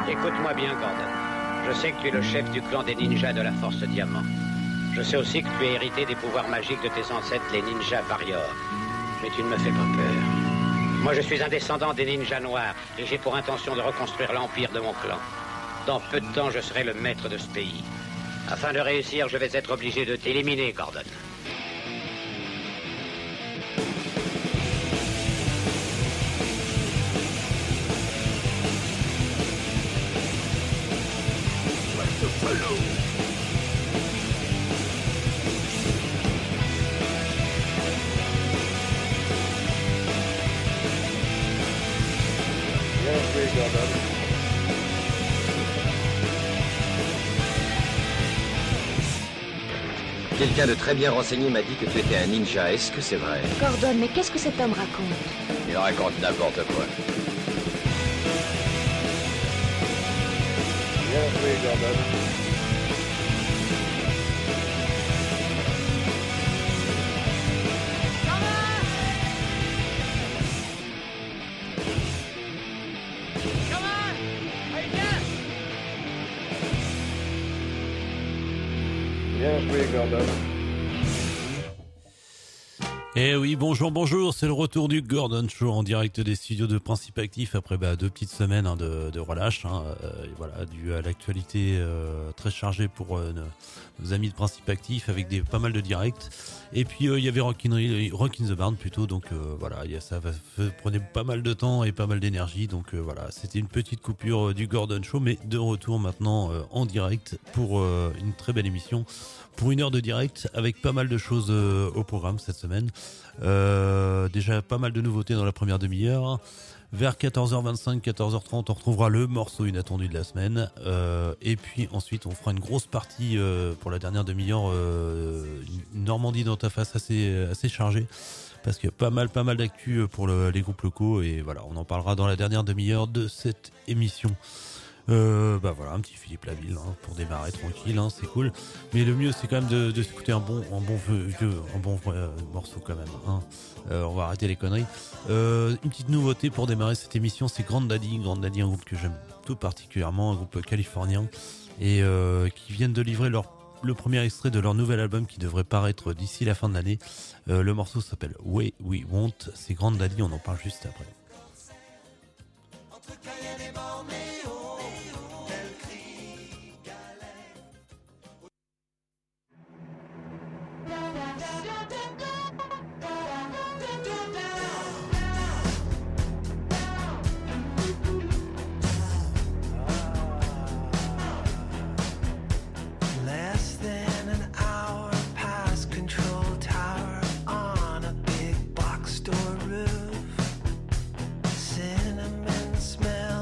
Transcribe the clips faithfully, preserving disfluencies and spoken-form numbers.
Écoute-moi bien, Gordon. Je sais que tu es le chef du clan des ninjas de la Force Diamant. Je sais aussi que tu as hérité des pouvoirs magiques de tes ancêtres, les ninjas Warriors. Mais tu ne me fais pas peur. Moi, je suis un descendant des ninjas noirs et j'ai pour intention de reconstruire l'empire de mon clan. Dans peu de temps, je serai le maître de ce pays. Afin de réussir, je vais être obligé de t'éliminer, Gordon. Quelqu'un de très bien renseigné m'a dit que tu étais un ninja. Est-ce que c'est vrai? Gordon, mais qu'est-ce que cet homme raconte? Il raconte n'importe quoi. Bien joué, Gordon. Bien joué, Gordon. Eh oui, bonjour, bonjour, c'est le retour du Gordon Show en direct des studios de Principe Actif après bah, deux petites semaines hein, de, de relâche, hein, euh, et voilà, dû à l'actualité euh, très chargée pour euh, nos, nos amis de Principe Actif avec des pas mal de directs. Et puis il euh, y avait Rock in, Rock in the Barn plutôt, donc euh, voilà, y a, ça va, prenait pas mal de temps et pas mal d'énergie, donc euh, voilà, c'était une petite coupure euh, du Gordon Show, mais de retour maintenant euh, en direct pour euh, une très belle émission. Pour une heure de direct avec pas mal de choses euh, au programme cette semaine. Euh, déjà pas mal de nouveautés dans la première demi-heure. Vers quatorze heures vingt-cinq, quatorze heures trente, on retrouvera le morceau inattendu de la semaine. Euh, et puis ensuite, on fera une grosse partie euh, pour la dernière demi-heure. Euh, une Normandie dans ta face assez, assez chargée. Parce qu'il y a pas mal, pas mal d'actu pour le, les groupes locaux. Et voilà, on en parlera dans la dernière demi-heure de cette émission. Euh, bah voilà, un petit Philippe Laville hein, pour démarrer tranquille, hein, c'est cool. Mais le mieux, c'est quand même de, de s'écouter un bon, un bon vieux, un bon euh, morceau quand même. Hein. Euh, on va arrêter les conneries. Euh, une petite nouveauté pour démarrer cette émission, c'est Grand Daddy. Grand Daddy, un groupe que j'aime tout particulièrement, un groupe californien et euh, qui viennent de livrer leur le premier extrait de leur nouvel album qui devrait paraître d'ici la fin de l'année. Euh, le morceau s'appelle Way We Want. C'est Grand Daddy, on en parle juste après. Entre Cayenne et Bornéo. Smell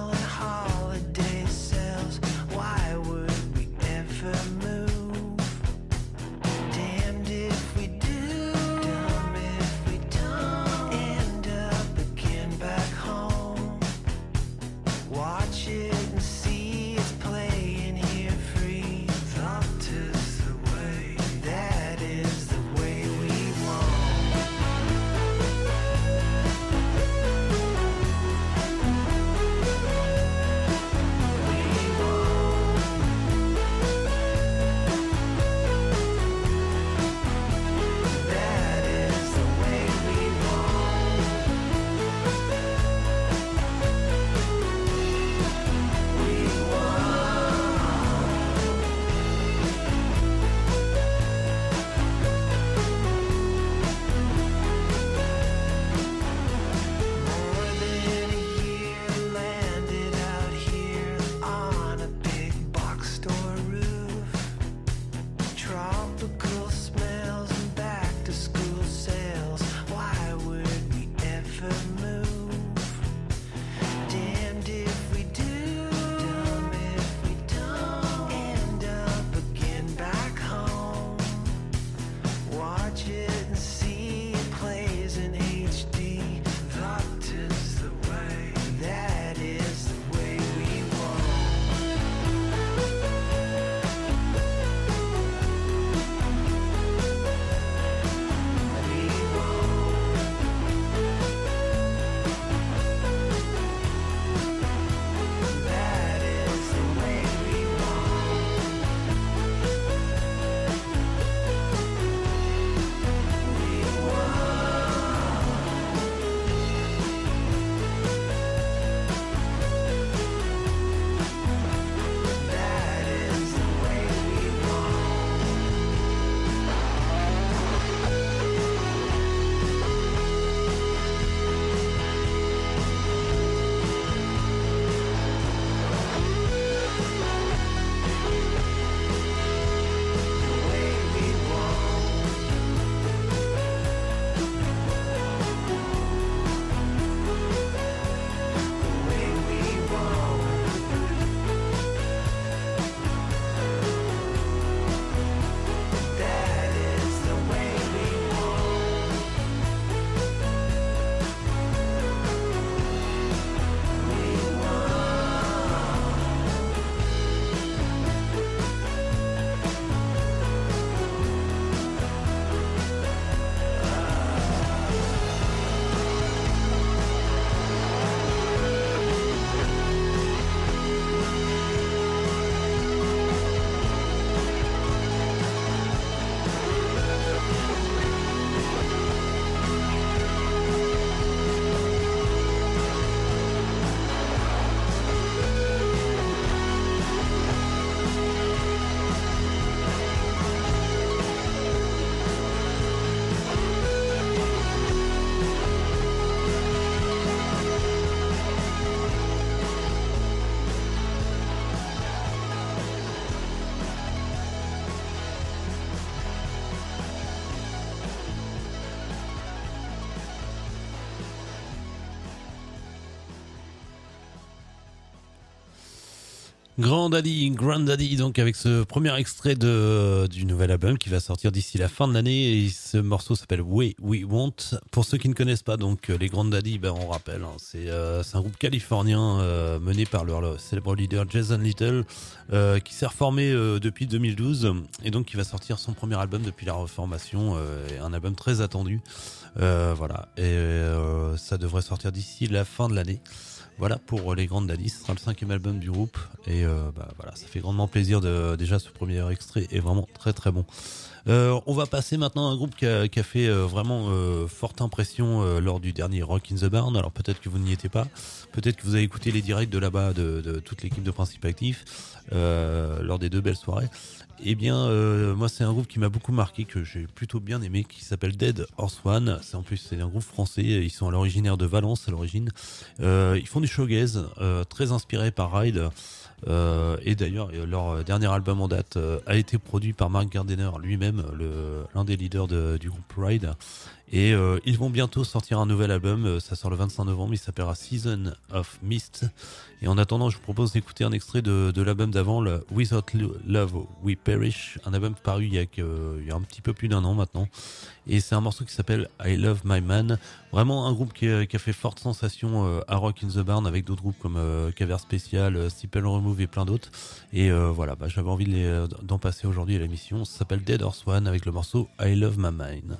Grand Daddy, Grand Daddy, donc avec ce premier extrait de, du nouvel album qui va sortir d'ici la fin de l'année. Et ce morceau s'appelle Way We Want. Pour ceux qui ne connaissent pas, donc les Grand Daddy, ben on rappelle, hein, c'est euh, c'est un groupe californien euh, mené par leur, leur célèbre leader Jason Little, euh, qui s'est reformé euh, depuis deux mille douze et donc qui va sortir son premier album depuis la reformation, euh, un album très attendu. Euh, voilà, et euh, ça devrait sortir d'ici la fin de l'année. Voilà pour les Grandes Daddy, ce sera le cinquième album du groupe et euh, bah, voilà, ça fait grandement plaisir de déjà ce premier extrait est vraiment très très bon. Euh, on va passer maintenant à un groupe qui a, qui a fait euh, vraiment euh, forte impression euh, lors du dernier Rock in the Barn. Alors peut-être que vous n'y étiez pas, peut-être que vous avez écouté les directs de là-bas de, de toute l'équipe de Principe Actif euh, lors des deux belles soirées. Eh bien, euh, moi, c'est un groupe qui m'a beaucoup marqué, que j'ai plutôt bien aimé, qui s'appelle Dead Horse One. C'est en plus, c'est un groupe français. Ils sont à l'originaire de Valence, à l'origine. Euh, ils font du shoegaze, euh, très inspiré par Ride. Euh, et d'ailleurs, leur dernier album en date euh, a été produit par Mark Gardiner lui-même, le, l'un des leaders de, du groupe Ride. Et euh, ils vont bientôt sortir un nouvel album, ça sort le vingt-cinq novembre, il s'appellera Season of Mist. Et en attendant, je vous propose d'écouter un extrait de, de l'album d'avant, le Without Love We Perish, un album paru il y a, que, il y a un petit peu plus d'un an maintenant. Et c'est un morceau qui s'appelle I Love My Man. Vraiment un groupe qui a, qui a fait forte sensation euh, à Rock in the Barn avec d'autres groupes comme euh, Caver Special, euh, Stipple Remove et plein d'autres. Et euh, voilà, bah, j'avais envie de les, d'en passer aujourd'hui à l'émission. Ça s'appelle Dead Horse One avec le morceau I Love My Man.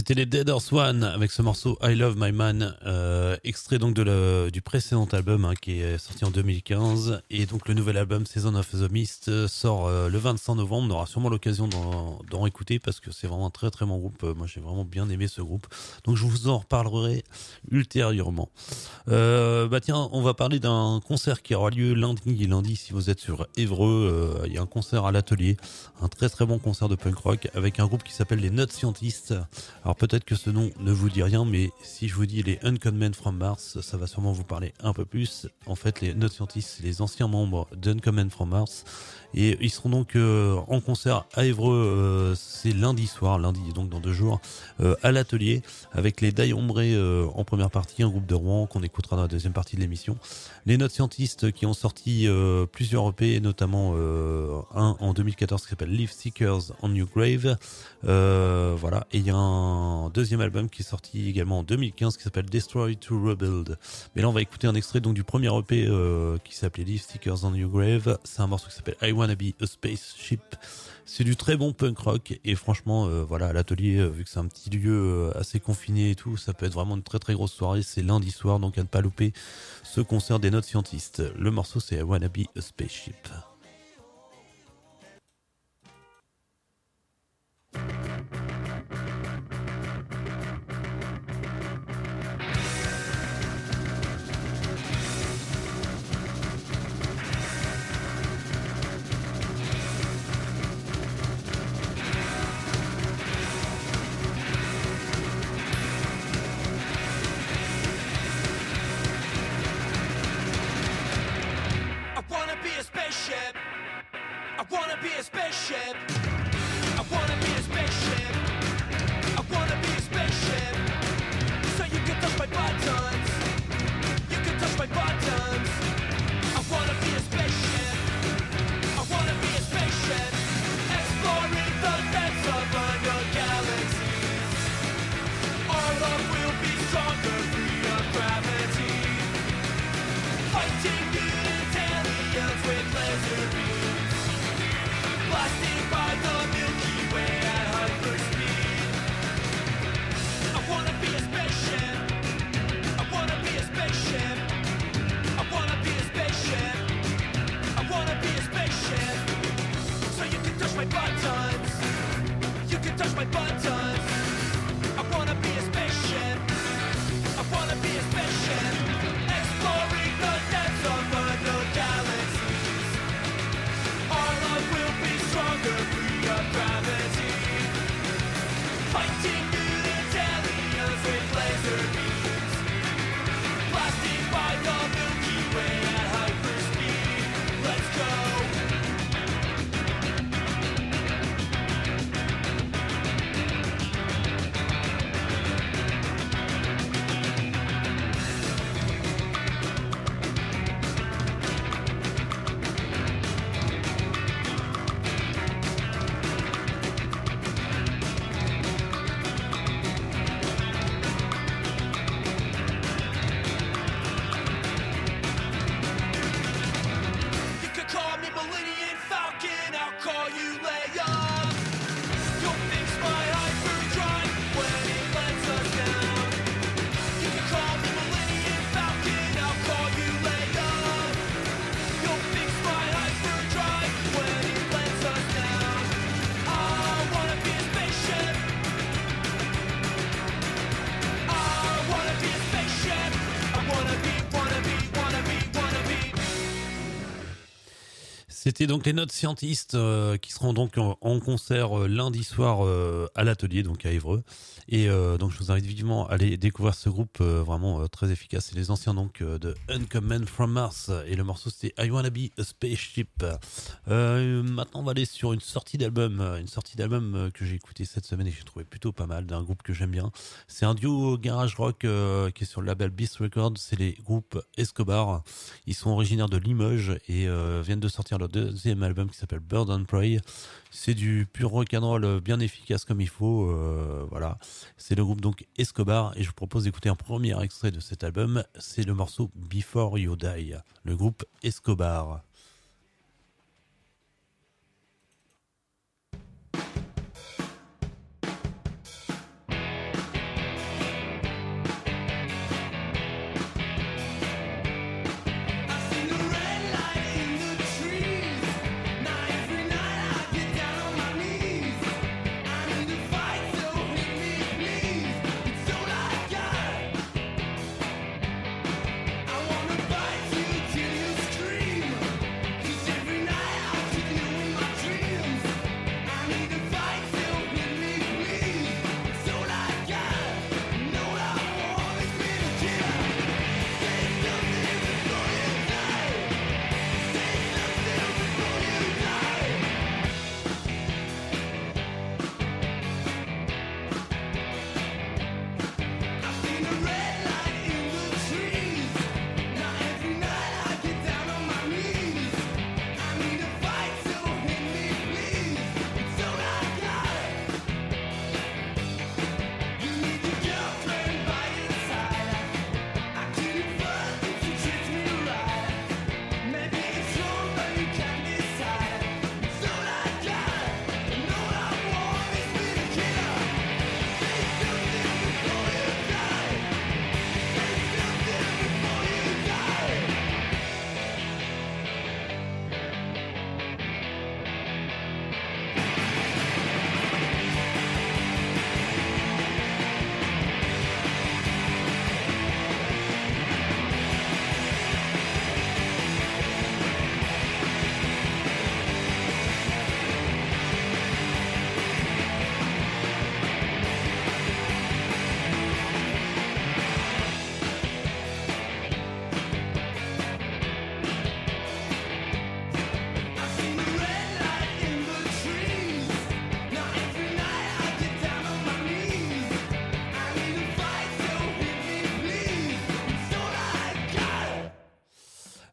C'était les Dead Horse One avec ce morceau I Love My Man, euh, extrait donc de le, du précédent album hein, qui est sorti en deux mille quinze, et donc le nouvel album Season of the Mist sort euh, le vingt-cinq novembre. On aura sûrement l'occasion d'en, d'en écouter parce que c'est vraiment un très très bon groupe. Moi j'ai vraiment bien aimé ce groupe, donc je vous en reparlerai ultérieurement. Euh, bah tiens, on va parler d'un concert qui aura lieu lundi. Lundi, si vous êtes sur Évreux, il euh, y a un concert à l'Atelier, un très très bon concert de punk rock avec un groupe qui s'appelle les Not Scientists. Alors peut-être que ce nom ne vous dit rien, mais si je vous dis les Uncommon Men from Mars, ça va sûrement vous parler un peu plus. En fait, les Not Scientists, c'est les anciens membres d'Uncommon Men from Mars, et ils seront donc euh, en concert à Évreux, euh, c'est lundi soir, lundi donc dans deux jours, euh, à l'Atelier, avec les Die Ombre euh, en première partie, un groupe de Rouen qu'on écoutera dans la deuxième partie de l'émission. Les Not Scientists qui ont sorti euh, plusieurs E P, notamment euh, un en deux mille quatorze qui s'appelle Live Seekers on New Grave, euh, voilà, et il y a un deuxième album qui est sorti également en deux mille quinze qui s'appelle Destroy to Rebuild. Mais là on va écouter un extrait donc du premier E P euh, qui s'appelait Live Seekers on New Grave. C'est un morceau qui s'appelle I Wanna Be a Spaceship. C'est du très bon punk rock, et franchement euh, voilà, à l'Atelier, euh, vu que c'est un petit lieu euh, assez confiné et tout, ça peut être vraiment une très très grosse soirée. C'est lundi soir, donc à ne pas louper ce concert des Not Scientists. Le morceau c'est I Wanna Be a Spaceship. C'était donc les Not Scientists euh, qui seront donc en, en concert euh, lundi soir euh, à l'Atelier, donc à Évreux. Et euh, donc je vous invite vivement à aller découvrir ce groupe euh, vraiment euh, très efficace. C'est les anciens donc euh, de Uncommon Men from Mars, et le morceau c'était I Wanna Be a Spaceship. Euh, maintenant on va aller sur une sortie d'album, une sortie d'album euh, que j'ai écouté cette semaine et que j'ai trouvé plutôt pas mal, d'un groupe que j'aime bien. C'est un duo garage rock euh, qui est sur le label Beast Records. C'est les groupes Escobar. Ils sont originaires de Limoges et euh, viennent de sortir leur deuxième album qui s'appelle Bird and Prey. C'est du pur rock'n'roll bien efficace comme il faut, euh, voilà. C'est le groupe donc Escobar, et je vous propose d'écouter un premier extrait de cet album. C'est le morceau Before You Die, le groupe Escobar.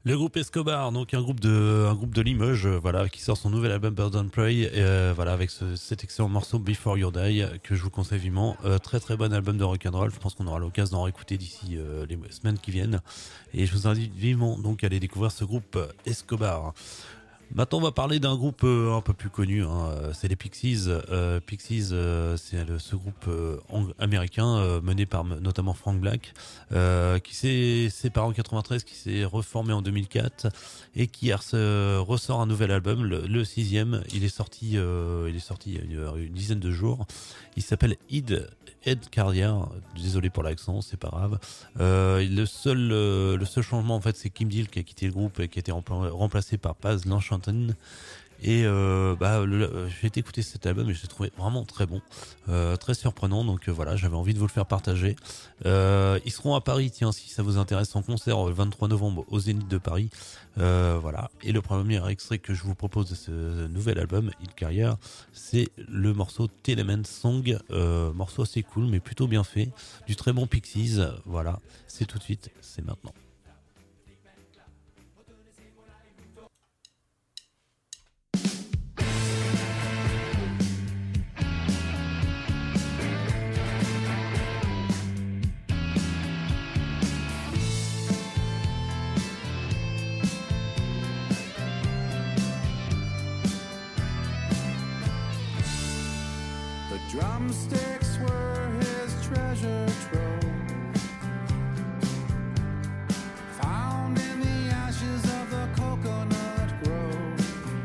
Le groupe Escobar, donc un groupe de un groupe de Limoges, euh, voilà, qui sort son nouvel album Birds on Prey, euh, voilà, avec ce, cet excellent morceau Before You Die que je vous conseille vivement. Euh, très très bon album de rock'n'roll. Je pense qu'on aura l'occasion d'en réécouter d'ici euh, les semaines qui viennent. Et je vous invite vivement donc à aller découvrir ce groupe euh, Escobar. Maintenant, on va parler d'un groupe euh, un peu plus connu, hein, c'est les Pixies. Euh, Pixies, euh, c'est le, ce groupe euh, américain euh, mené par notamment Frank Black, euh, qui s'est séparé en quatre-vingt-treize, qui s'est reformé en deux mille quatre et qui euh, ressort un nouvel album, le, le sixième. Il est sorti, euh, il est sorti il y a une, une dizaine de jours. Il s'appelle Ed Ed Carrière. Désolé pour l'accent, c'est pas grave. Euh, le seul, euh, le seul changement en fait, c'est Kim Deal qui a quitté le groupe et qui a été rempla- remplacé par Paz Lanchanton. Et euh, bah, le, j'ai été écouter cet album et je l'ai trouvé vraiment très bon, euh, très surprenant. Donc euh, voilà, j'avais envie de vous le faire partager. Euh, ils seront à Paris, tiens, si ça vous intéresse, en concert le vingt-trois novembre au Zénith de Paris. Euh, voilà. Et le premier extrait que je vous propose de ce nouvel album, Hit Carrière, c'est le morceau Tenement Song, euh, morceau assez cool mais plutôt bien fait, du très bon Pixies. Voilà, c'est tout de suite, c'est maintenant. Drumsticks were his treasure trove, found in the ashes of the coconut grove.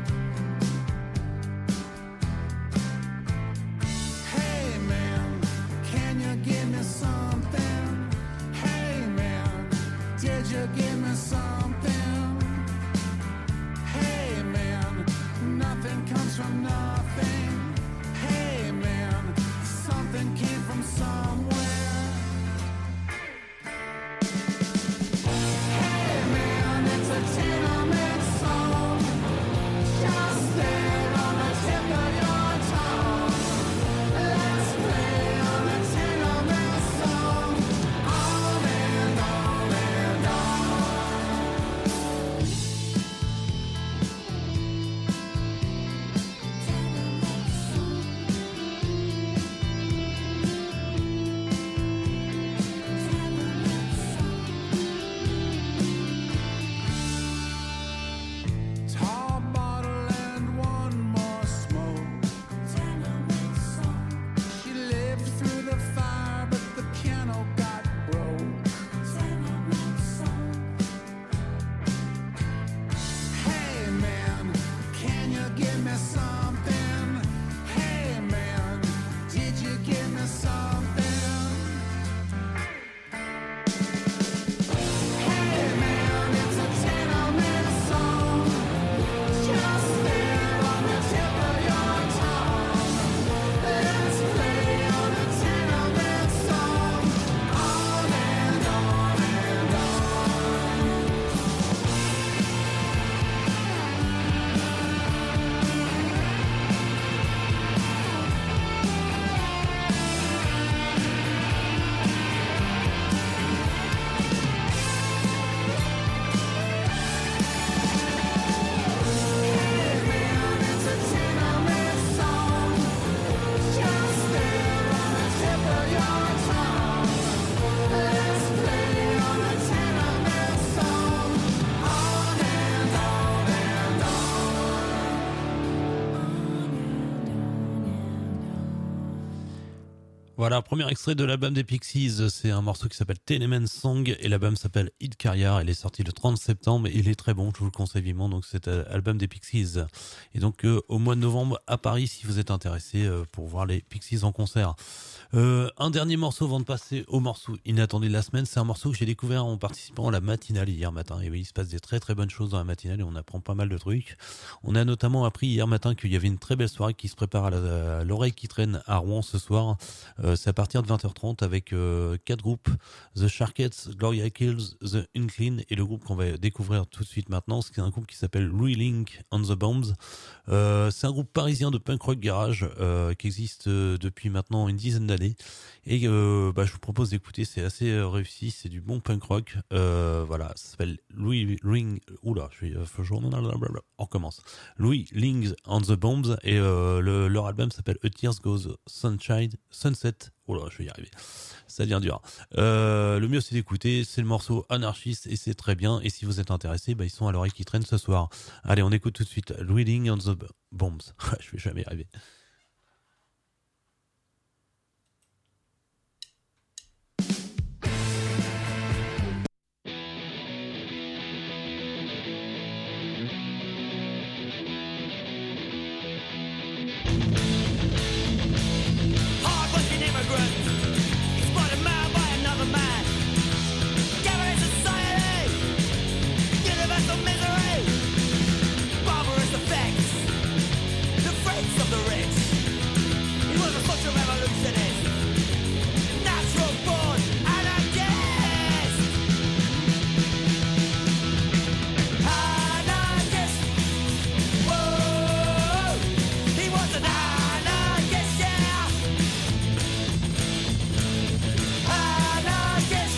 Hey man, can you give me something? Hey man, did you give me something? Hey man, nothing comes from nothing. Hey man, something came from somewhere. Hey man, it's a tenement song, just there on the tip of your tongue. Let's play on a tenement song, on and on and on. Tall bottle and one more smoke. She lived through the fire, but the piano got broke. Hey man, can you give me something? Hey man, did you give me something? Hey man, it's a tenement song, just there on the tip of your tongue. Let's play on a tenement song, on and on and on. Hey man, it's a tenement song, just there on the tip of your tongue. Let's play on a tenement song, on and on and Voilà, premier extrait de l'album des Pixies, c'est un morceau qui s'appelle Tenement Song et l'album s'appelle Hit Carrière. Il est sorti le trente septembre et il est très bon, je vous le conseille vivement. Donc c'est euh, album des Pixies. Et donc euh, au mois de novembre à Paris si vous êtes intéressé euh, pour voir les Pixies en concert. Euh, un dernier morceau avant de passer au morceau inattendu de la semaine, c'est un morceau que j'ai découvert en participant à la matinale hier matin. Et oui, il se passe des très très bonnes choses dans la matinale et on apprend pas mal de trucs. On a notamment appris hier matin qu'il y avait une très belle soirée qui se prépare à la- à l'oreille qui traîne à Rouen ce soir. Euh, c'est à partir de vingt heures trente avec euh, quatre groupes, The Sharkettes, Gloria Kills, The Unclean et le groupe qu'on va découvrir tout de suite maintenant, c'est un groupe qui s'appelle Reeling on the Bombs. Euh, c'est un groupe parisien de punk rock garage euh, qui existe euh, depuis maintenant une dizaine d'années. balai. Et euh, bah, je vous propose d'écouter, c'est assez euh, réussi, c'est du bon punk rock. Euh, voilà, ça s'appelle Louis Ring. Oula, je suis. Euh, on recommence. Louis Lings on the Bombs et euh, le, leur album s'appelle A Tears Goes Sunshine Sunset. Oula, je vais y arriver. Ça devient dur. Euh, le mieux c'est d'écouter, c'est le morceau Anarchiste et c'est très bien. Et si vous êtes intéressé, bah, ils sont à l'oreille qui traîne ce soir. Allez, on écoute tout de suite Reading on the Bombs. Je vais jamais y arriver. Hard-working immigrant, exploited man by another man. Gathering society, universal misery, barbarous effects, the freaks of the rich. He was a social revolutionist, natural born anarchist. Anarchist, whoa, he was an anarchist, yeah. Anarchist,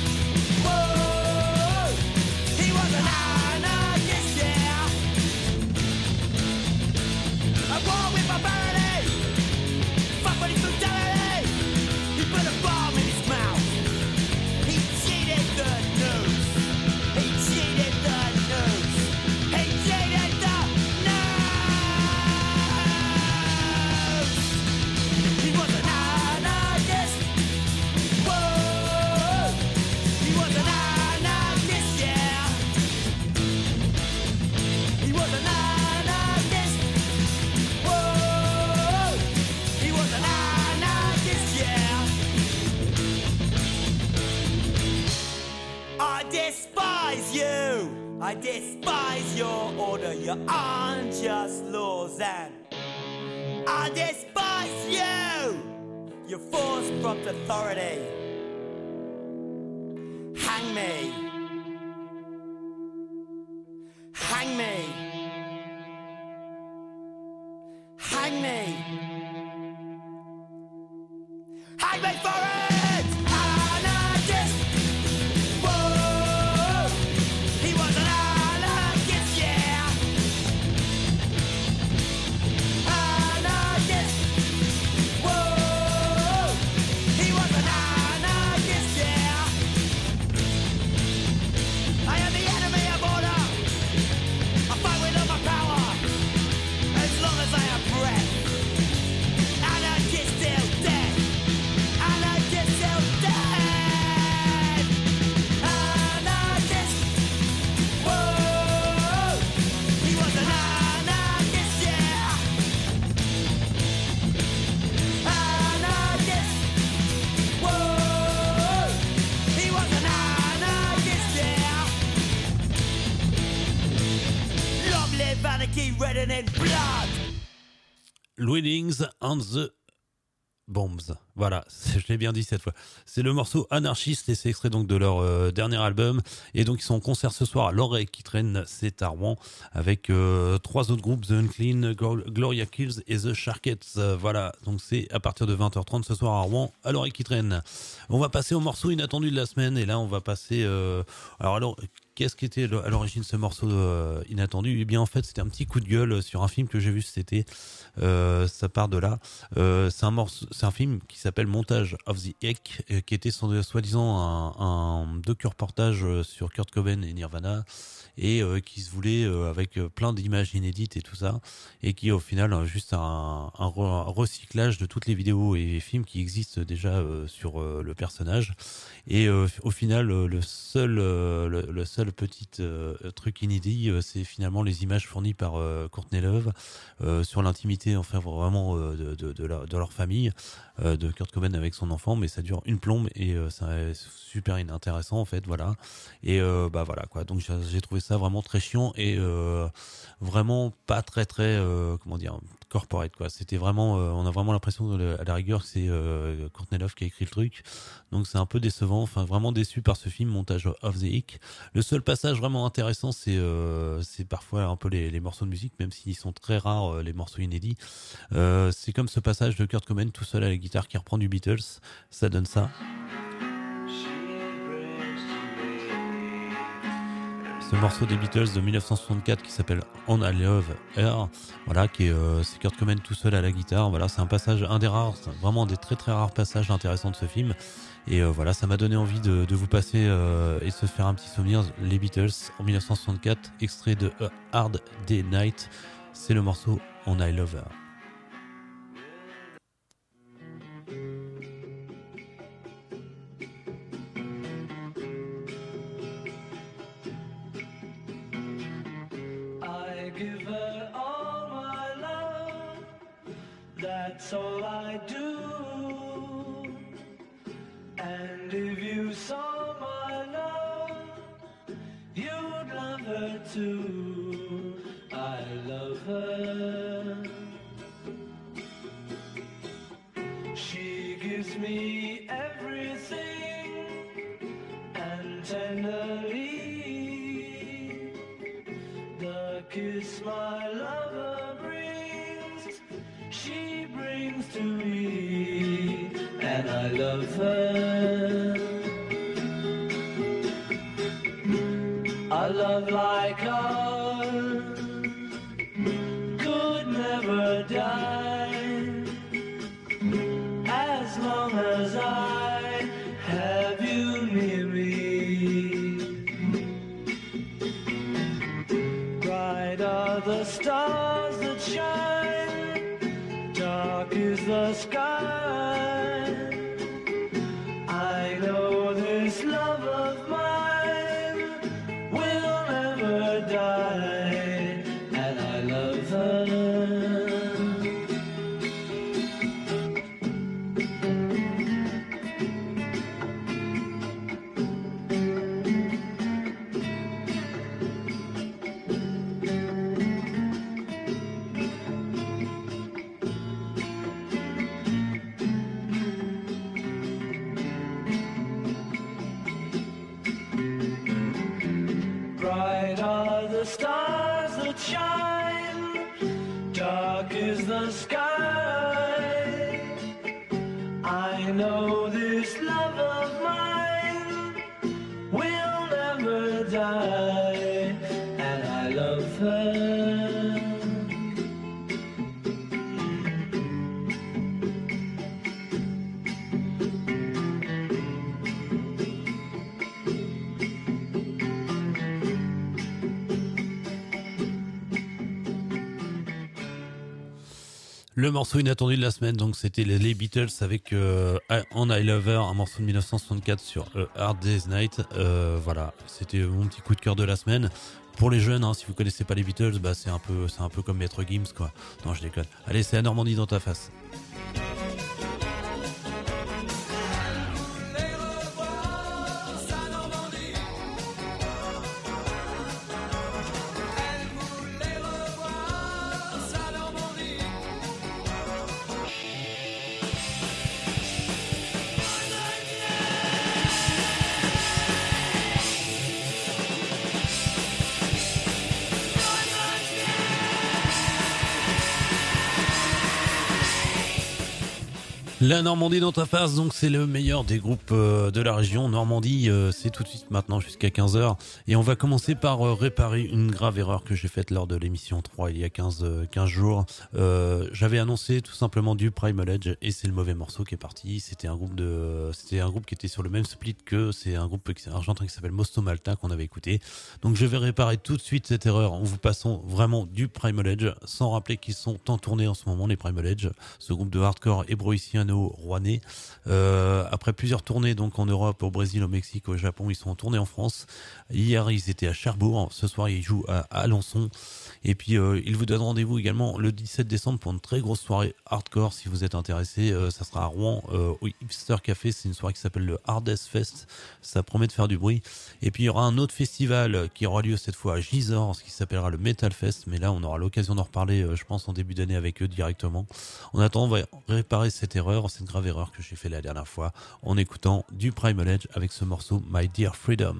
whoa, he was an anarchist, yeah. At war with barbarity, fuck with his brutality. He put a bomb in his mouth. He cheated the news. He cheated the news. He cheated the news. He was an anarchist. Whoa, he was an anarchist, yeah. He was an anarchist. Whoa, he was an anarchist, yeah. I despise you. I despise your order, your unjust laws, and I despise you. Your force-prompt authority. Hang me. Hang me. Hang me. Hang me for it! Anarchist! Whoa! He was an anarchist, yeah! Anarchist! Whoa! He was an anarchist, yeah! I am the enemy of order! I fight with all my power! As long as I have breath! Anarchist till death! Anarchist till death! Anarchist! Whoa! He was an anarchist, yeah! Anarchist! Whoa! He was an anarchist, yeah! Long live anarchy, reddened in blood! Louis Lings on the Bombs. Voilà, je l'ai bien dit cette fois. C'est le morceau Anarchiste et c'est extrait donc de leur euh, dernier album. Et donc ils sont en concert ce soir à l'oreille qui traîne, c'est à Rouen, avec euh, trois autres groupes, The Unclean, Gloria Kills et The Sharkettes. Euh, voilà, donc c'est à partir de vingt heures trente ce soir à Rouen, à l'oreille qui traîne. On va passer au morceau inattendu de la semaine et là on va passer... Euh, alors alors... Qu'est-ce qui était à l'origine de ce morceau euh, inattendu ? Eh bien, en fait, c'était un petit coup de gueule sur un film que j'ai vu cet été. Euh, ça part de là. Euh, c'est un morceau, c'est un film qui s'appelle Montage of the Heck, euh, qui était soi-disant un, un docu-reportage sur Kurt Cobain et Nirvana, et euh, qui se voulait euh, avec plein d'images inédites et tout ça, et qui au final euh, juste un, un, re, un recyclage de toutes les vidéos et films qui existent déjà euh, sur euh, le personnage. Et euh, au final, euh, le seul, euh, le, le seul petit euh, truc inédit, euh, c'est finalement les images fournies par euh, Courtney Love euh, sur l'intimité, enfin vraiment euh, de, de, de, la, de leur famille, euh, de Kurt Cobain avec son enfant, mais ça dure une plombe et euh, c'est super inintéressant en fait, voilà. Et euh, bah voilà quoi. Donc j'ai, j'ai trouvé ça vraiment très chiant et euh, vraiment pas très très euh, comment dire, corporate quoi. C'était vraiment, euh, on a vraiment l'impression de, à la rigueur que c'est euh, Courtney Love qui a écrit le truc. Donc c'est un peu décevant, enfin vraiment déçu par ce film Montage of the Heck. Le seul passage vraiment intéressant, c'est euh, c'est parfois un peu les, les morceaux de musique, même s'ils sont très rares, euh, les morceaux inédits. Euh, c'est comme ce passage de Kurt Cobain tout seul à la guitare qui reprend du Beatles, ça donne ça. Ce morceau des Beatles de dix-neuf cent soixante-quatre qui s'appelle On I Love Her, voilà, qui est euh, c'est Kurt Cobain tout seul à la guitare. Voilà, c'est un passage, un des rares, vraiment des très très rares passages intéressants de ce film. Et euh, voilà, ça m'a donné envie de, de vous passer euh, et de se faire un petit souvenir. Les Beatles en dix-neuf cent soixante-quatre, extrait de A Hard Day Night, c'est le morceau On I Love Her. Give her all my love, that's all I do. And if you saw my love, you'd love her too. I love her. She gives me everything, and tenderly the kiss my lover brings, she brings to me, and I love her. A love like ours could never die, as long as I have you near me. Bright are the stars that shine, dark is the sky. I know this love of mine will never die, and I love her. Bright are the stars that shine, dark is the sky. I know this love of mine will never die, and I love her. Le morceau inattendu de la semaine, donc c'était les, les Beatles avec euh, On I Love Her, un morceau de dix-neuf cent soixante-quatre sur A Hard Day's Night. Euh, voilà, c'était mon petit coup de cœur de la semaine. Pour les jeunes, hein, si vous connaissez pas les Beatles, bah c'est un peu, c'est un peu comme Maître Gims, quoi. Non, je déconne. Allez, c'est la Normandie dans ta face. La Normandie dans ta face, donc c'est le meilleur des groupes euh, de la région. Normandie, euh, c'est tout de suite maintenant jusqu'à quinze heures. Et on va commencer par euh, réparer une grave erreur que j'ai faite lors de l'émission trois il y a quinze, quinze jours. Euh, j'avais annoncé tout simplement du Primal Edge et c'est le mauvais morceau qui est parti. C'était un groupe de, c'était un groupe qui était sur le même split que, c'est un groupe argentin qui s'appelle Mosto Malta qu'on avait écouté. Donc je vais réparer tout de suite cette erreur en vous passant vraiment du Primal Edge, sans rappeler qu'ils sont en tournée en ce moment, les Primal Edge, ce groupe de hardcore hébroïcien rouennais. Euh, après plusieurs tournées donc en Europe, au Brésil, au Mexique, au Japon, ils sont en tournée en France. Hier, ils étaient à Cherbourg. Ce soir, ils jouent à Alençon. Et puis, euh, ils vous donnent rendez-vous également le dix-sept décembre pour une très grosse soirée hardcore. Si vous êtes intéressé, euh, ça sera à Rouen, euh, au Hipster Café. C'est une soirée qui s'appelle le Hardest Fest. Ça promet de faire du bruit. Et puis, il y aura un autre festival qui aura lieu cette fois à Gisors, ce qui s'appellera le Metal Fest. Mais là, on aura l'occasion d'en reparler, euh, je pense, en début d'année avec eux directement. En attendant, on va réparer cette erreur. C'est une grave erreur que j'ai fait la dernière fois en écoutant du Primal Edge avec ce morceau My Dear Freedom.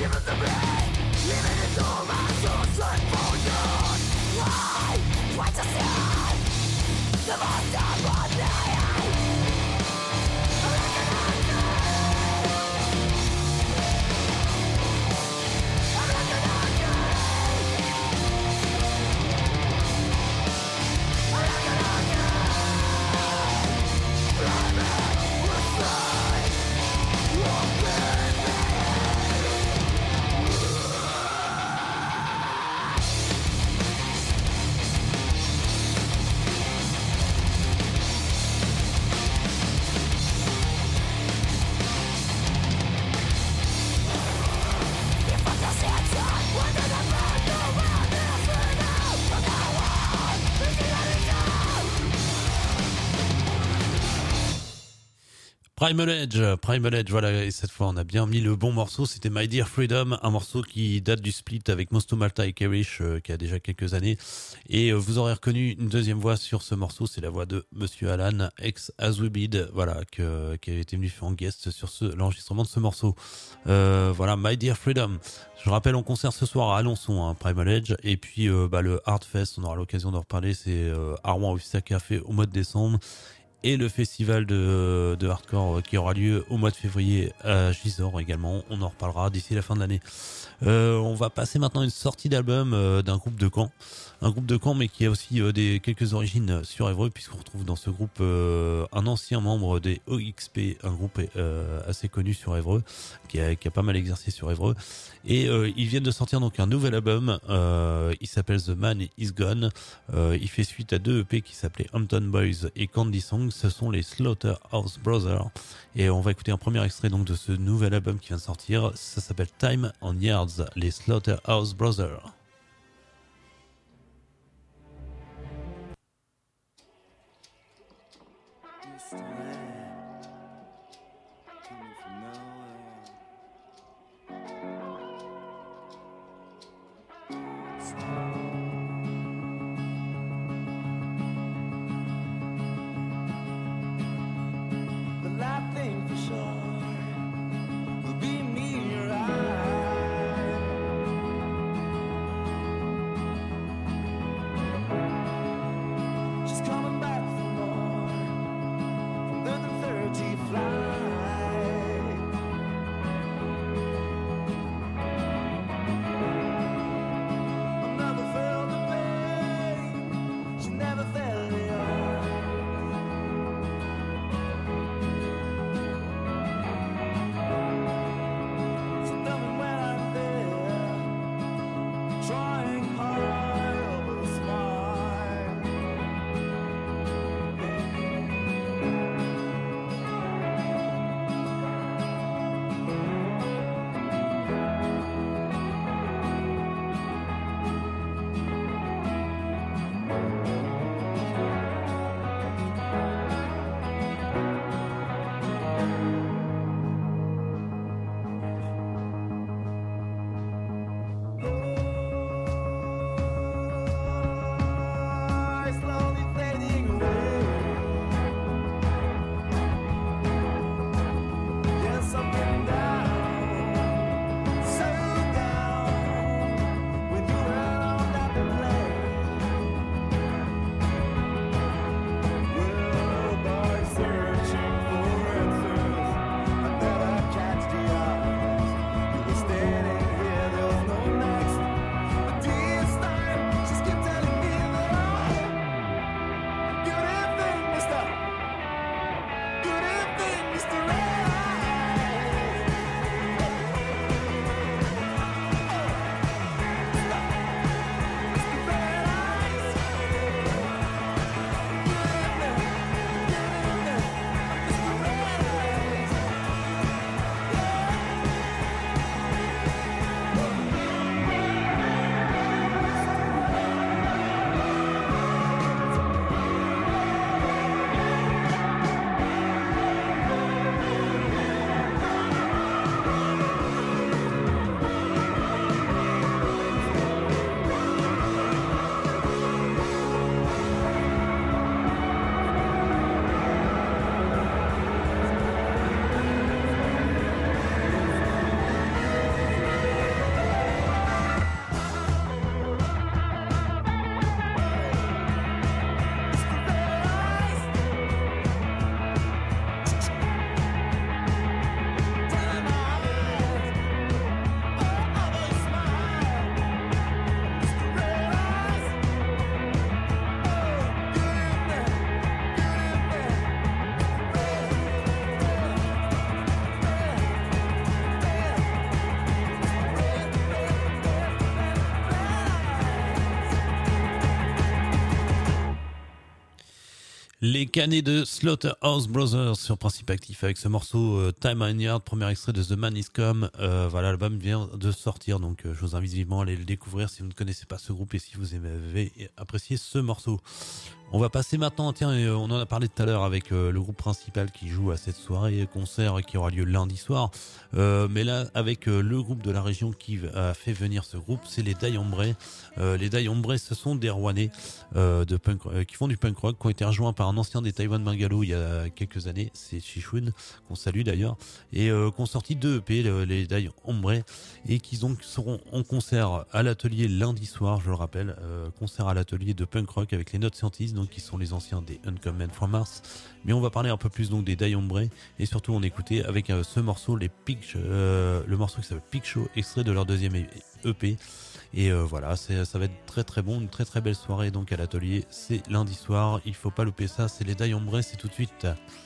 Primal Edge, Primal Edge, voilà, et cette fois on a bien mis le bon morceau, c'était My Dear Freedom, un morceau qui date du split avec Mosto Malta et Kerish, euh, qui a déjà quelques années, et euh, vous aurez reconnu une deuxième voix sur ce morceau, c'est la voix de Monsieur Alan, ex Azwebid, voilà, que, qui avait été venu faire en guest sur ce, l'enregistrement de ce morceau. Euh, voilà, My Dear Freedom. Je rappelle, on concert ce soir à Alençon, hein, Primal Edge, et puis euh, bah, le Hardfest, on aura l'occasion d'en reparler, c'est euh, à Rouen au Vista Café au mois de décembre, et le festival de, de hardcore qui aura lieu au mois de février à Gisors également. On en reparlera d'ici la fin de l'année. Euh, on va passer maintenant à une sortie d'album euh, d'un groupe de Caen. Un groupe de Caen, mais qui a aussi euh, des quelques origines sur Évreux, puisqu'on retrouve dans ce groupe euh, un ancien membre des O X P, un groupe euh, assez connu sur Évreux, qui a, qui a pas mal exercé sur Évreux. Et euh, ils viennent de sortir donc un nouvel album. Euh, il s'appelle The Man Is Gone. Euh, il fait suite à deux E P qui s'appelaient Hampton Boys et Candy Song. Ce sont les Slaughterhouse Brothers. Et on va écouter un premier extrait donc de ce nouvel album qui vient de sortir. Ça s'appelle Time on Yards, les Slaughterhouse Brothers. Les canets de Slaughterhouse Brothers sur Principe Actif avec ce morceau euh, Time and Yard, premier extrait de The Man Is Come. Euh, voilà, l'album vient de sortir, donc euh, je vous invite vivement à aller le découvrir si vous ne connaissez pas ce groupe et si vous avez apprécié ce morceau. On va passer maintenant, tiens, euh, on en a parlé tout à l'heure avec euh, le groupe principal qui joue à cette soirée concert qui aura lieu lundi soir. Euh, mais là, avec euh, le groupe de la région qui a fait venir ce groupe, c'est les Die Ombre. Euh, les Die Ombre, ce sont des Rouennais euh, de punk, euh, qui font du punk rock, qui ont été rejoints par un ancien des Taïwan Bungalow il y a quelques années, c'est Chichun, qu'on salue d'ailleurs, et euh, qui ont sorti deux E P, le, les Die Ombre, et qui donc seront en concert à l'atelier lundi soir, je le rappelle, euh, concert à l'atelier de punk rock avec les Not Scientists, donc qui sont les anciens des Uncommon from Mars. Mais on va parler un peu plus donc des Die Ombre, et surtout on écoutait avec euh, ce morceau les Pig, euh, le morceau qui s'appelle Pig Show, extrait de leur deuxième E P. Et euh, voilà, c'est, ça va être très très bon, une très très belle soirée donc à l'atelier. C'est lundi soir, il faut pas louper ça. C'est les Die Ombre, c'est tout de suite.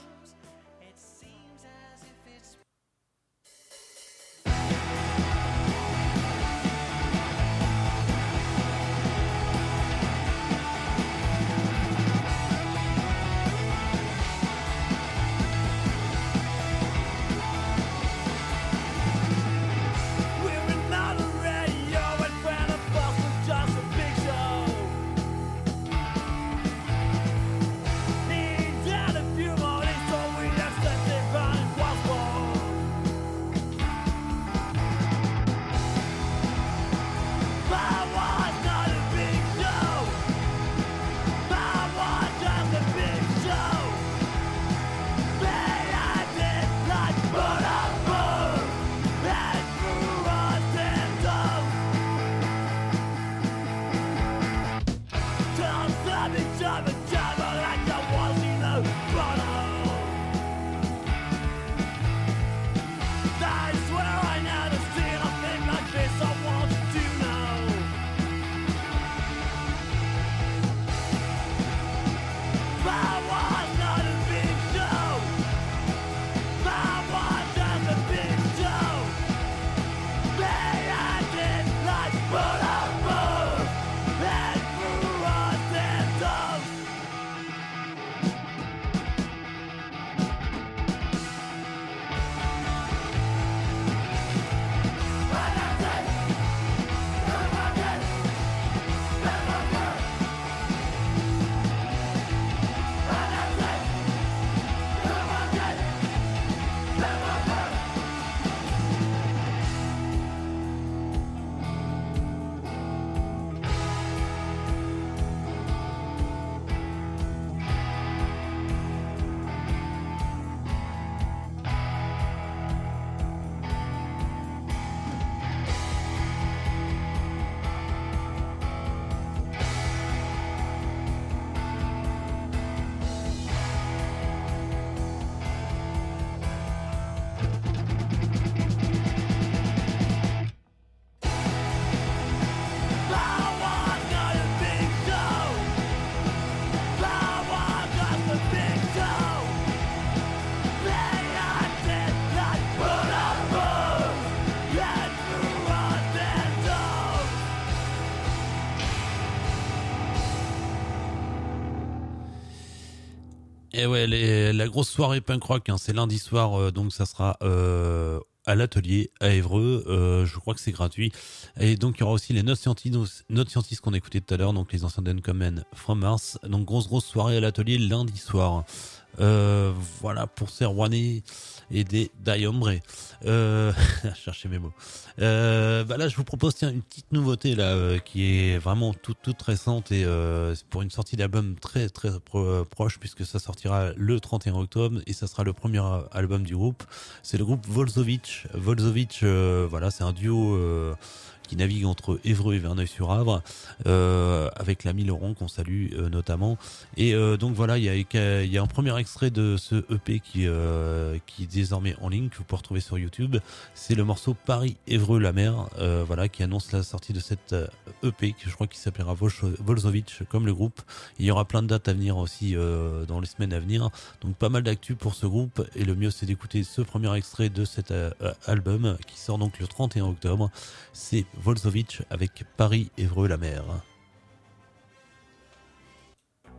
Et ouais, les, la grosse soirée punk rock, hein, c'est lundi soir, euh, donc ça sera euh, à l'atelier à Évreux. Euh, je crois que c'est gratuit. Et donc il y aura aussi les Not Scientists, Not Scientists qu'on a écouté tout à l'heure, donc les anciens d'Uncommon from Mars. Donc grosse grosse soirée à l'atelier lundi soir. Euh, voilà pour ces Rouennais et des Die Ombre. Euh, chercher mes mots. Euh, bah là, je vous propose tiens une petite nouveauté là euh, qui est vraiment toute toute récente et euh, c'est pour une sortie d'album très très pro- proche puisque ça sortira le trente et un octobre et ça sera le premier album du groupe. C'est le groupe Volzovich. Volzovich, euh, voilà, c'est un duo. Euh, qui navigue entre Évreux et Verneuil-sur-Avre euh, avec l'ami Laurent qu'on salue euh, notamment et euh, donc voilà il y a, il y a un premier extrait de ce E P qui, euh, qui est désormais en ligne que vous pouvez retrouver sur YouTube. C'est le morceau Paris-Évreux-la-Mer euh, voilà, qui annonce la sortie de cette euh, E P que je crois qu'il s'appellera Volzovich comme le groupe. Il y aura plein de dates à venir aussi euh, dans les semaines à venir, donc pas mal d'actu pour ce groupe et le mieux c'est d'écouter ce premier extrait de cet euh, album qui sort donc le trente et un octobre. C'est Volzovich avec Paris-Évreux-la-Mer.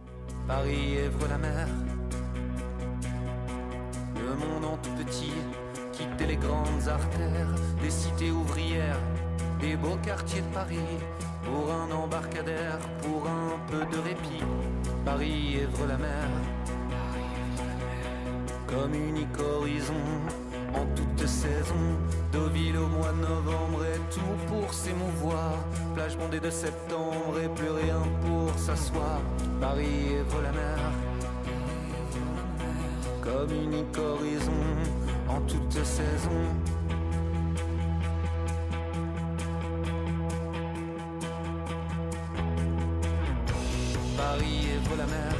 Paris, Èvre, la mer. Le monde en tout petit, quitter les grandes artères des cités ouvrières, des beaux quartiers de Paris, pour un embarcadère, pour un peu de répit. Paris, Èvre, la mer. Comme unique horizon, en toute saison, Deauville au mois de novembre et tout pour s'émouvoir. Plage bondée de septembre et plus rien pour s'asseoir. Paris, Èvre, la mer. Comme unique horizon, en toute saison. Paris, Èvre, la mer.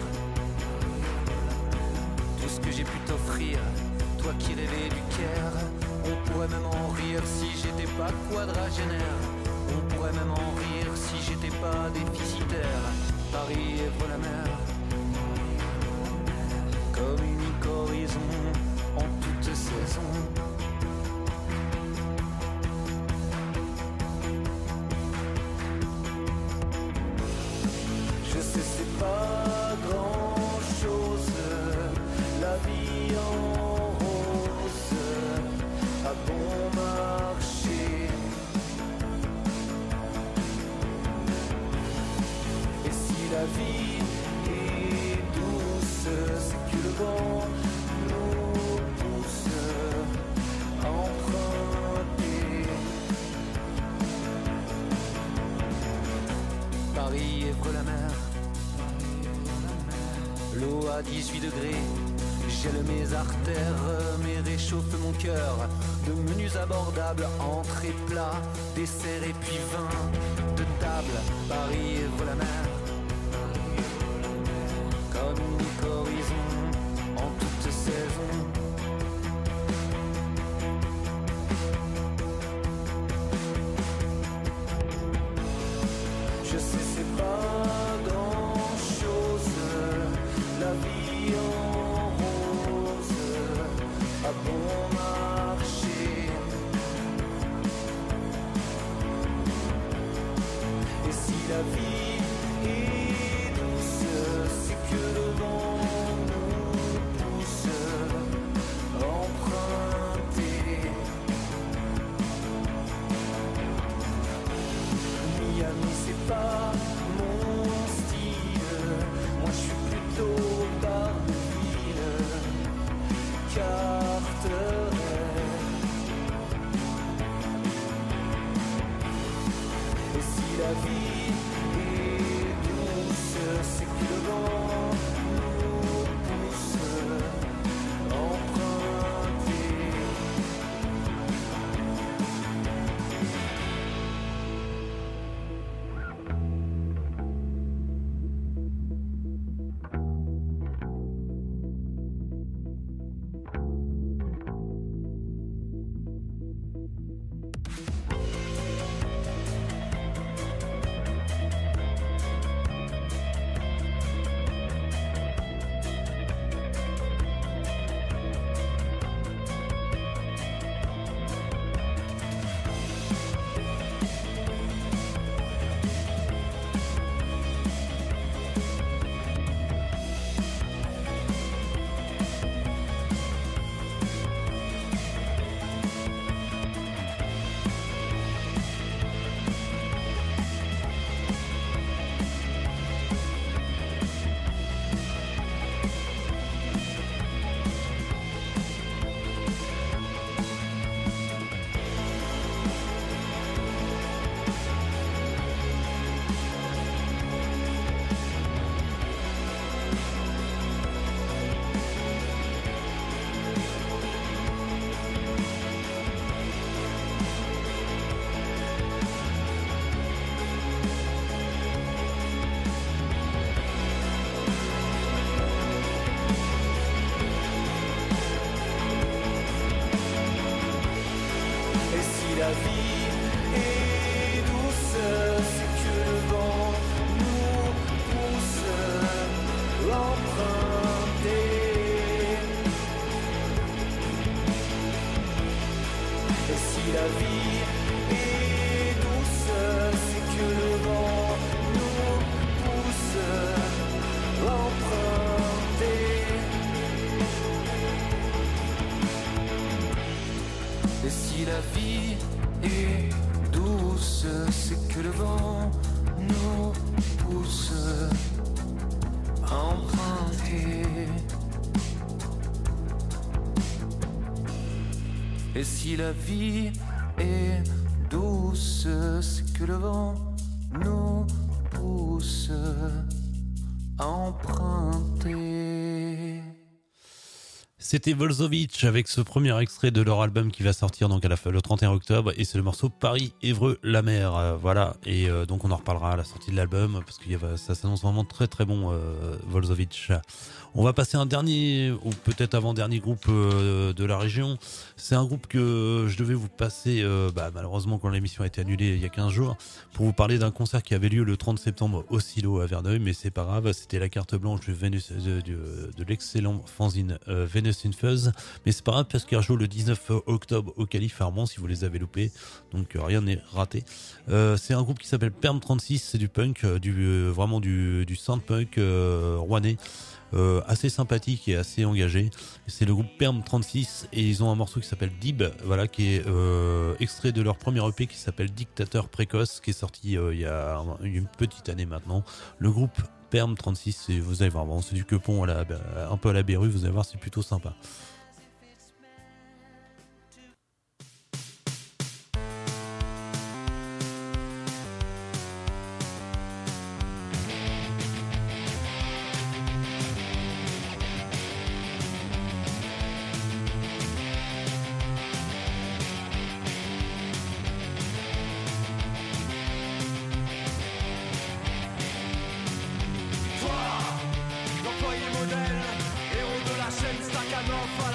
Tout ce que j'ai pu t'offrir, toi qui rêvais du Caire. On pourrait même en rire si j'étais pas quadragénaire. On pourrait même en rire si j'étais pas déficitaire. Paris, Èvre, la mer. Comme unique horizon, en toute saison. Je sais c'est pas grand chose, la vie en rose, à bon marché. Et si la vie est douce, c'est que le vent nous pousse à emprunter. Paris, Èvre, la mer. L'eau à dix-huit degrés gèle mes artères, mais réchauffe mon cœur. De menus abordables, entrées, plats, desserts et puis vin de table. Paris, Èvre, la mer. Comme unique horizon, en toute saison. Je sais c'est pas grand chose, la vie en rose, à bon marché. Et si la vie est douce, c'est que le vent nous pousse à emprunter. Miami c'est pas mon style, moi je suis plutôt Barneville, Carteret. Et si la vie est douce, c'est que le vent nous pousse à emprunter. La vie est douce, c'est que le vent nous pousse à emprunter. Et si la vie est douce, c'est que le vent nous pousse à emprunter. si la vie est douce, c'est que le vent nous pousse à emprunter. Et si la vie est douce, c'est que le vent nous pousse à emprunter. C'était Volzovic avec ce premier extrait de leur album qui va sortir donc à la fin, le trente et un octobre, et c'est le morceau Paris, Évreux, la mer. Euh, voilà, et euh, donc on en reparlera à la sortie de l'album parce que y a, ça s'annonce vraiment très très bon, euh, Volzovic. On va passer un dernier, ou peut-être avant-dernier groupe euh, de la région. C'est un groupe que je devais vous passer, euh, bah, malheureusement quand l'émission a été annulée il y a quinze jours, pour vous parler d'un concert qui avait lieu le trente septembre au Silo à Verneuil, mais c'est pas grave, c'était la carte blanche de, Venus, de, de, de l'excellent fanzine euh, Venus in Fuzz, mais c'est pas grave parce qu'il rejoue le dix-neuf octobre au Calife Armand si vous les avez loupés, donc euh, rien n'est raté. Euh, c'est un groupe qui s'appelle Perm trente-six, c'est du punk, euh, du, euh, vraiment du, du sound-punk euh, rouennais. Euh, assez sympathique et assez engagé. C'est le groupe Perm trente-six et ils ont un morceau qui s'appelle Dib, voilà, qui est euh, extrait de leur premier E P qui s'appelle Dictateur précoce, qui est sorti euh, il y a une petite année maintenant. Le groupe Perm trente-six, et vous allez voir, bon, c'est du quepon à la, un peu à la Berru, vous allez voir, c'est plutôt sympa. L'employé modèle, héros de la chaîne Stakhanov à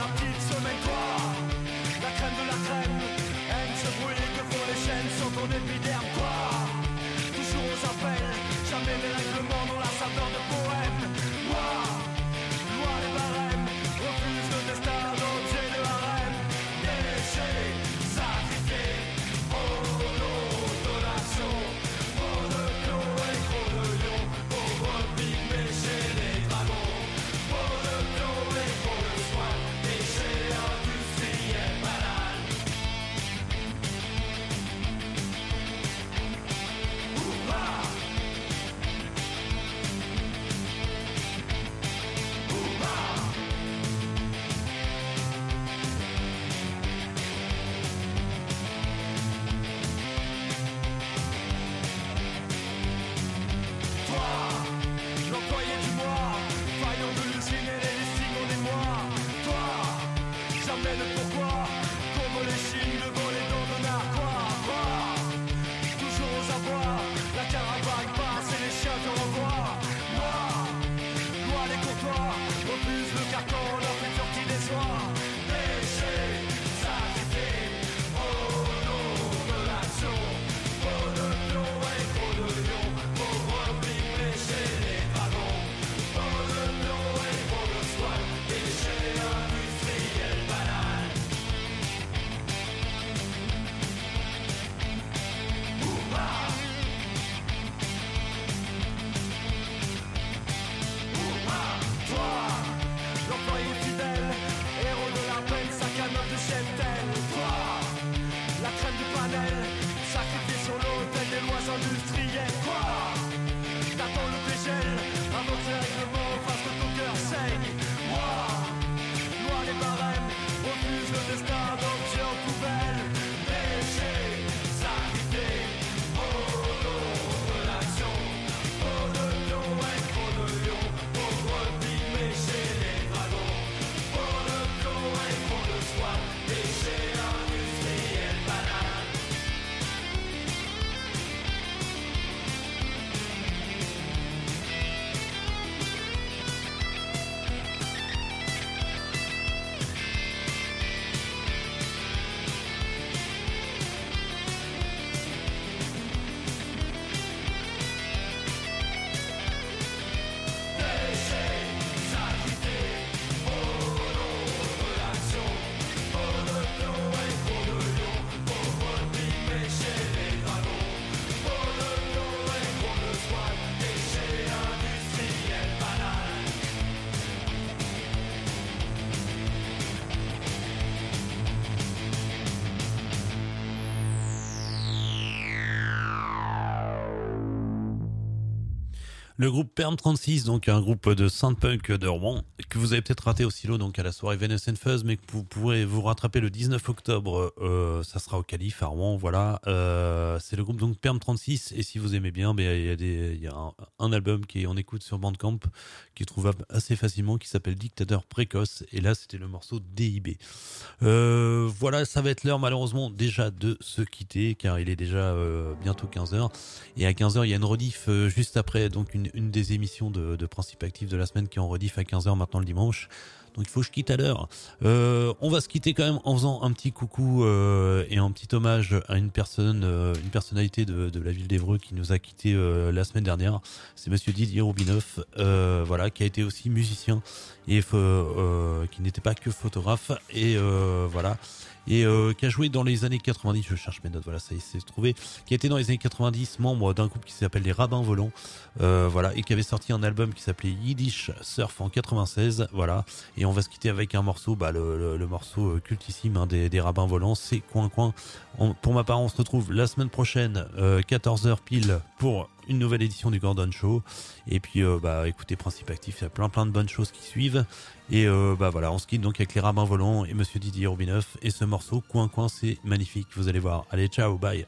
Le groupe Perm trente-six, donc un groupe de synth-punk de Rouen, que vous avez peut-être raté au silo, donc à la soirée Venus and Fuzz, mais que vous pourrez vous rattraper le dix-neuf octobre, euh, ça sera au Calife à Rouen, voilà. Euh, c'est le groupe donc Perm trente-six, et si vous aimez bien, ben, il y a, des, il y a un, un album qui est en écoute sur Bandcamp, qui est trouvable assez facilement, qui s'appelle Dictateur Précoce, et là c'était le morceau D I B. Euh, voilà, ça va être l'heure malheureusement déjà de se quitter, car il est déjà euh, bientôt quinze heures, et à quinze heures il y a une rediff euh, juste après, donc une une des émissions de, de Principe Actif de la semaine qui est en rediff à quinze heures maintenant le dimanche. Donc il faut que je quitte à l'heure. Euh, on va se quitter quand même en faisant un petit coucou euh, et un petit hommage à une personne, euh, une personnalité de, de la ville d'Évreux qui nous a quitté euh, la semaine dernière. C'est Monsieur Didier Roubinoff, euh, voilà, qui a été aussi musicien et euh, qui n'était pas que photographe et euh, voilà. Et euh, qui a joué dans les années quatre-vingt-dix, je cherche mes notes, voilà, ça y est, c'est trouvé, qui a été dans les années quatre-vingt-dix membre d'un groupe qui s'appelle les Rabbins Volants, euh, voilà, et qui avait sorti un album qui s'appelait Yiddish Surf en quatre-vingt-seize, voilà, et on va se quitter avec un morceau, bah, le, le, le morceau cultissime hein, des, des Rabbins Volants, c'est Coin Coin. On, pour ma part, on se retrouve la semaine prochaine, euh, quatorze heures pile, pour une nouvelle édition du Gordon Show, et puis euh, bah écoutez Principe Actif, il y a plein plein de bonnes choses qui suivent, et euh, bah voilà, on se quitte donc avec les Rabbins Volants et Monsieur Didier Roubinoff, et ce morceau Coin Coin, c'est magnifique, vous allez voir. Allez, ciao, bye.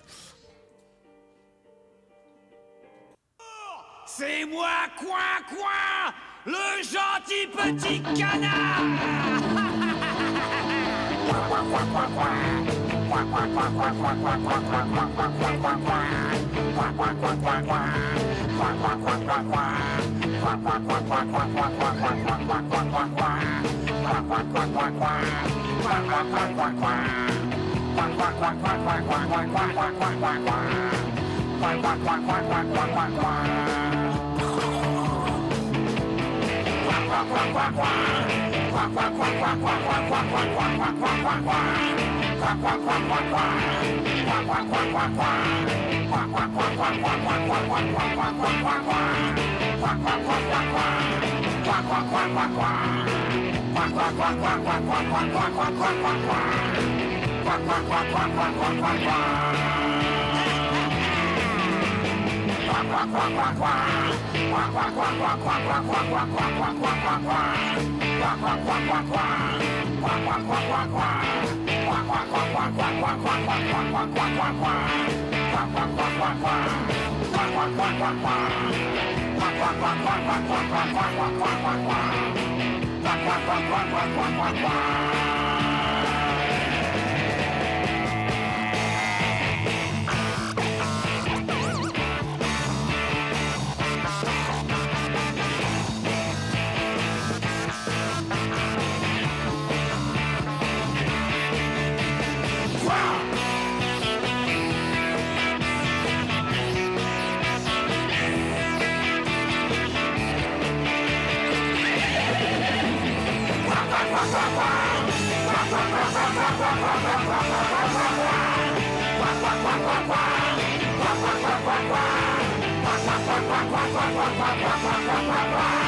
C'est moi, Coin Coin, le gentil petit canard. Wow.